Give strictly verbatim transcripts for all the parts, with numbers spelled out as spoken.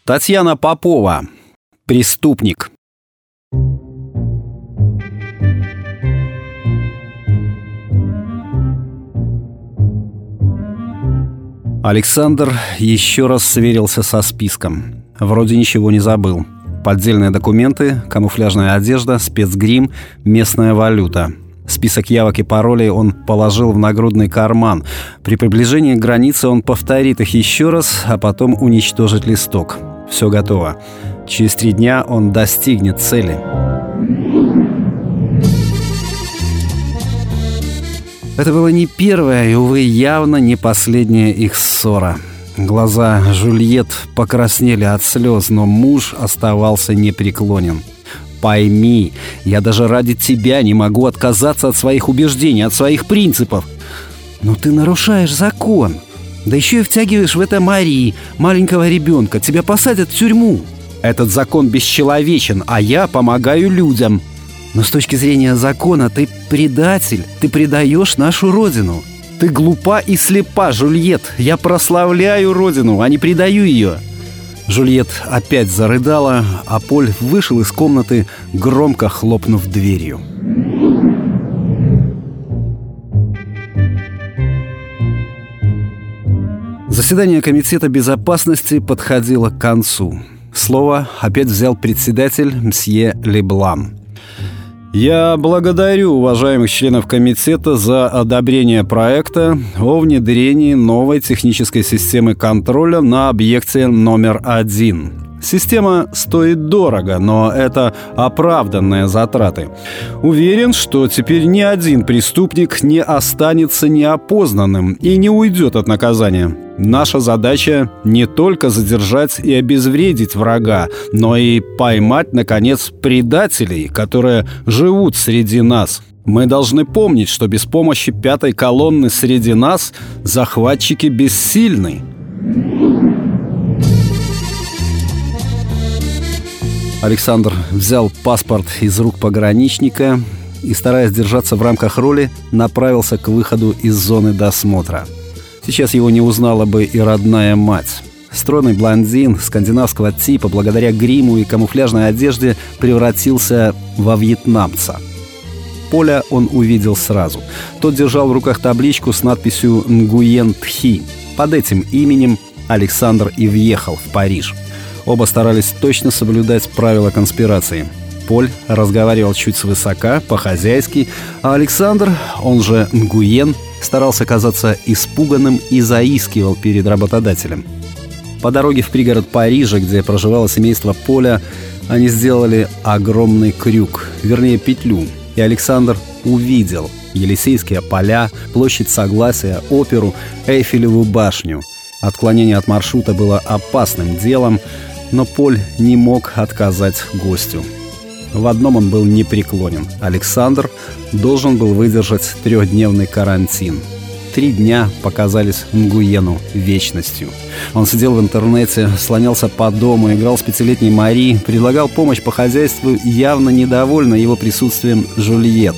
Татьяна Попова. Преступник. Александр еще раз сверился со списком. Вроде ничего не забыл. Поддельные документы, камуфляжная одежда, спецгрим, местная валюта. Список явок и паролей он положил в нагрудный карман. При приближении к границе он повторит их еще раз, а потом уничтожит листок. Все готово. Через три дня он достигнет цели. Это была не первая и, увы, явно не последняя их ссора. Глаза Жюльет покраснели от слез, но муж оставался непреклонен. «Пойми, я даже ради тебя не могу отказаться от своих убеждений, от своих принципов. Но ты нарушаешь закон. Да еще и втягиваешь в это Мари, маленького ребенка. Тебя посадят в тюрьму. Этот закон бесчеловечен, а я помогаю людям. Но с точки зрения закона ты предатель. Ты предаешь нашу родину. Ты глупа и слепа, Жюльет. Я прославляю родину, а не предаю ее». Жюльет опять зарыдала, а Поль вышел из комнаты, громко хлопнув дверью. Заседание Комитета безопасности подходило к концу. Слово опять взял председатель мсье Леблан. «Я благодарю уважаемых членов комитета за одобрение проекта о внедрении новой технической системы контроля на объекте номер один. Система стоит дорого, но это оправданные затраты. Уверен, что теперь ни один преступник не останется неопознанным и не уйдет от наказания. Наша задача не только задержать и обезвредить врага, но и поймать, наконец, предателей, которые живут среди нас. Мы должны помнить, что без помощи пятой колонны среди нас захватчики бессильны». Александр взял паспорт из рук пограничника и, стараясь держаться в рамках роли, направился к выходу из зоны досмотра. Сейчас его не узнала бы и родная мать. Стройный блондин скандинавского типа, благодаря гриму и камуфляжной одежде, превратился во вьетнамца. Поля он увидел сразу. Тот держал в руках табличку с надписью «Нгуен Тхи». Под этим именем Александр и въехал в Париж. Оба старались точно соблюдать правила конспирации. Поль разговаривал чуть свысока, по-хозяйски, а Александр, он же Нгуен, старался казаться испуганным и заискивал перед работодателем. По дороге в пригород Парижа, где проживало семейство Поля, они сделали огромный крюк, вернее петлю, и Александр увидел Елисейские поля, площадь Согласия, оперу, Эйфелеву башню. Отклонение от маршрута было опасным делом, но Поль не мог отказать гостю. В одном он был непреклонен. Александр должен был выдержать трехдневный карантин. Три дня показались Нгуену вечностью. Он сидел в интернете, слонялся по дому, играл с пятилетней Мари, предлагал помощь по хозяйству, явно недовольна его присутствием Жюльет.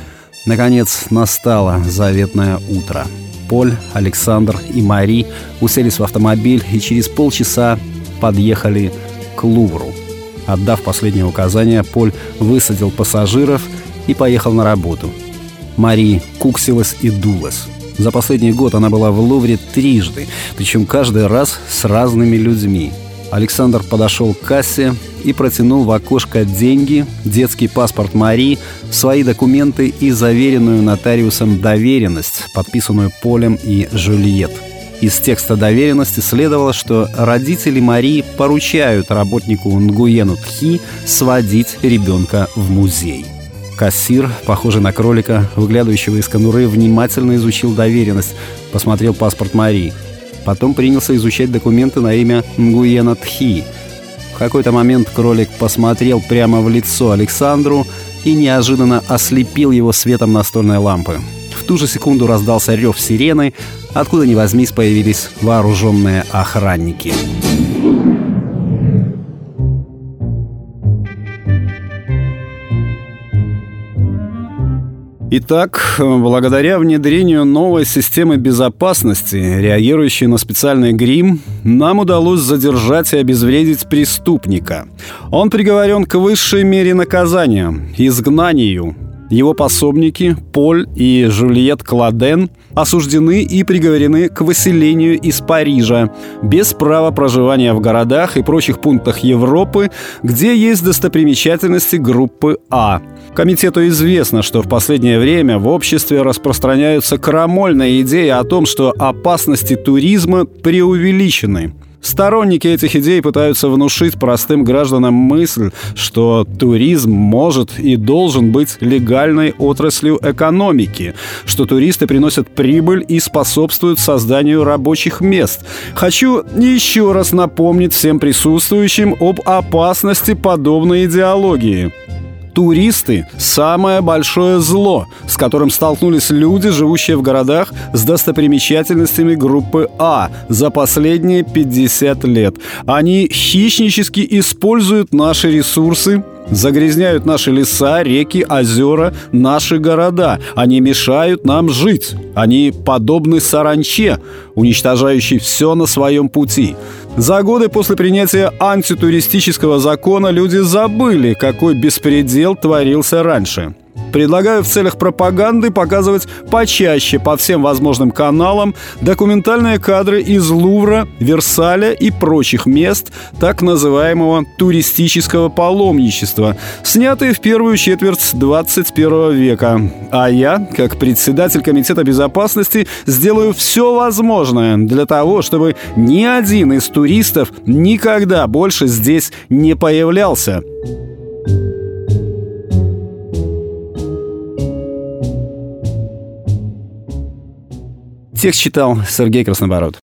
Наконец настало заветное утро. Поль, Александр и Мари уселись в автомобиль и через полчаса подъехали к Лувру. Отдав последнее указание, Поль высадил пассажиров и поехал на работу. Мари куксилась и дулась. За последний год она была в Лувре трижды, причем каждый раз с разными людьми. Александр подошел к кассе и протянул в окошко деньги, детский паспорт Мари, свои документы и заверенную нотариусом доверенность, подписанную Полем и Жюльет. Из текста доверенности следовало, что родители Мари поручают работнику Нгуену Тхи сводить ребенка в музей. Кассир, похожий на кролика, выглядывающего из конуры, внимательно изучил доверенность, посмотрел паспорт Мари. Потом принялся изучать документы на имя Нгуена Тхи. В какой-то момент кролик посмотрел прямо в лицо Александру и неожиданно ослепил его светом настольной лампы. В ту же секунду раздался рев сирены, откуда ни возьмись появились вооруженные охранники. Итак, благодаря внедрению новой системы безопасности, реагирующей на специальный грим, нам удалось задержать и обезвредить преступника. Он приговорен к высшей мере наказания – изгнанию. Его пособники Поль и Жюльет Кладен осуждены и приговорены к выселению из Парижа без права проживания в городах и прочих пунктах Европы, где есть достопримечательности группы А. Комитету известно, что в последнее время в обществе распространяются крамольные идеи о том, что опасности туризма преувеличены. Сторонники этих идей пытаются внушить простым гражданам мысль, что туризм может и должен быть легальной отраслью экономики, что туристы приносят прибыль и способствуют созданию рабочих мест. Хочу еще раз напомнить всем присутствующим об опасности подобной идеологии. Туристы – самое большое зло, с которым столкнулись люди, живущие в городах с достопримечательностями группы А за последние пятьдесят лет. Они хищнически используют наши ресурсы, загрязняют наши леса, реки, озера, наши города. Они мешают нам жить. Они подобны саранче, уничтожающей все на своем пути. За годы после принятия антитуристического закона люди забыли, какой беспредел творился раньше. Предлагаю в целях пропаганды показывать почаще по всем возможным каналам документальные кадры из Лувра, Версаля и прочих мест так называемого туристического паломничества, снятые в первую четверть двадцать первого века. А я, как председатель Комитета безопасности, сделаю все возможное для того, чтобы ни один из туристов никогда больше здесь не появлялся. Текст читал Сергей Краснобород.